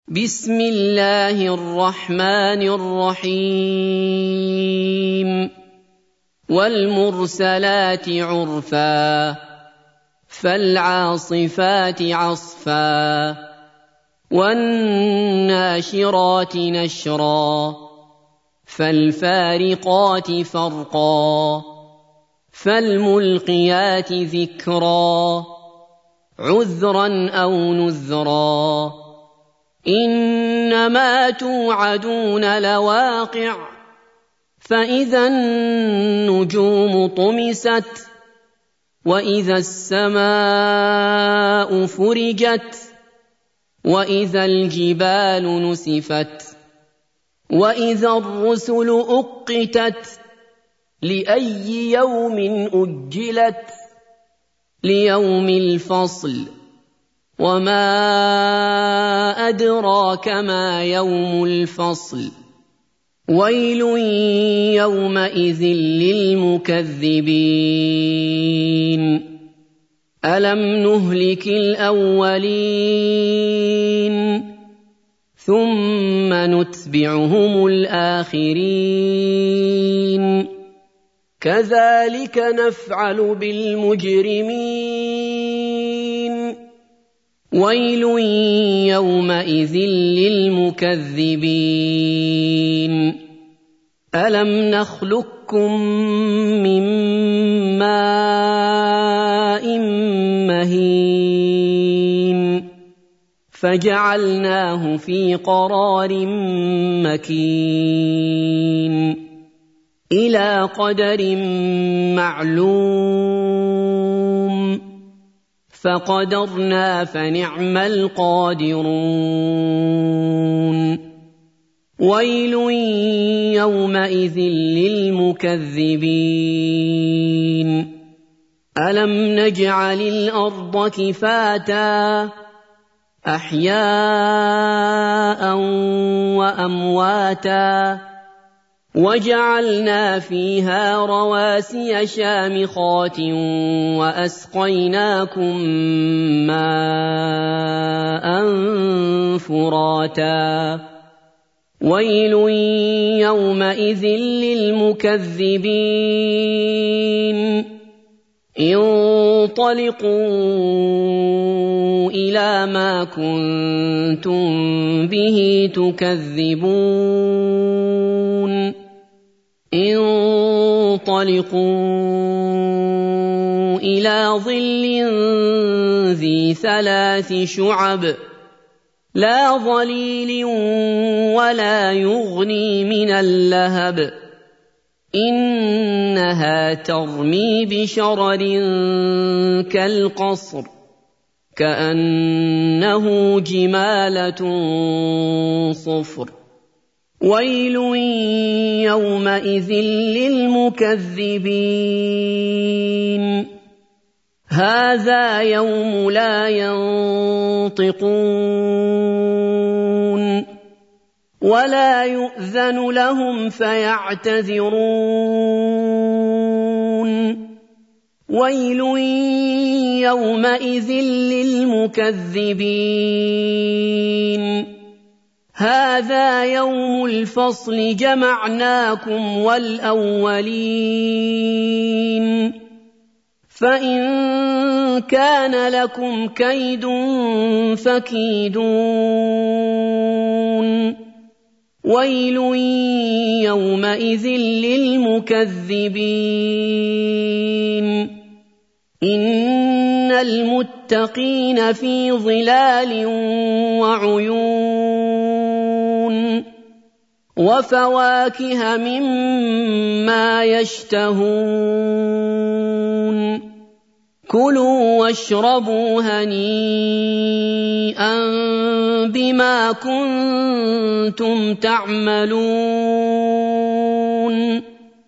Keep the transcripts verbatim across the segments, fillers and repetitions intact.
بسم الله الرحمن الرحيم والمرسلات عرفا فالعاصفات عصفا والناشرات نشرا فالفارقات فرقا فالملقيات ذكرا عذرا أو نذرا إنما توعدون لواقع فإذا النجوم طمست وإذا السماء فرجت وإذا الجبال نسفت وإذا الرسل أقتت لأي يوم أجلت ليوم الفصل وما أدراك ما يوم الفصل ويل يومئذ للمكذبين ألم نهلك الأولين ثم نتبعهم الآخرين كذلك نفعل بالمجرمين ويل يومئذ للمكذبين ألم نخلقكم من ماء مهين فجعلناه في قرار مكين إلى قدر معلوم فقدرنا فنعم القادرون ويل يومئذ للمكذبين ألم نجعل الأرض كفاتا أحياء وأمواتا وجعلنا فيها رواسي شامخات وأسقيناكم ماء فراتا ويل يومئذ للمكذبين انطلقوا إلى ما كنتم به تكذبون انطلقوا إلى ظل ذي ثلاث شعب لا ظليل ولا يغني من اللهب إنها ترمي بشرر كالقصر كأنه جمالة صفر ويل يومئذ للمكذبين هذا يوم لا ينطقون ولا يؤذن لهم فيعتذرون ويل يومئذ للمكذبين هذا يوم الفصل جمعناكم والأولين فإن كان لكم كيد فكيدون ويل يومئذ للمكذبين إن المتقين في ظلال وعيون وفواكه مما يشتهون كلوا واشربوا هنيئا بما كنتم تعملون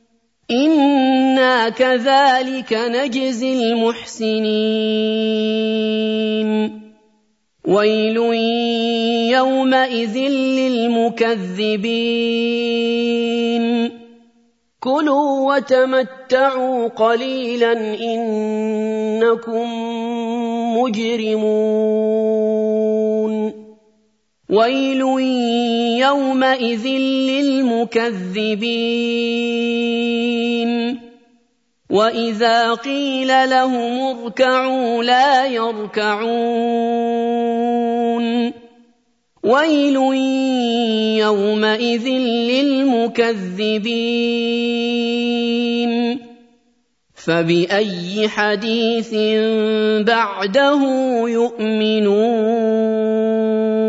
إنا كذلك نجزي المحسنين ويل يومئذ للمكذبين كلوا وتمتعوا قليلا إنكم مجرمون ويل يومئذ للمكذبين وإذا قيل لهم اركعوا لا يركعون ويل يومئذ للمكذبين فبأي حديث بعده يؤمنون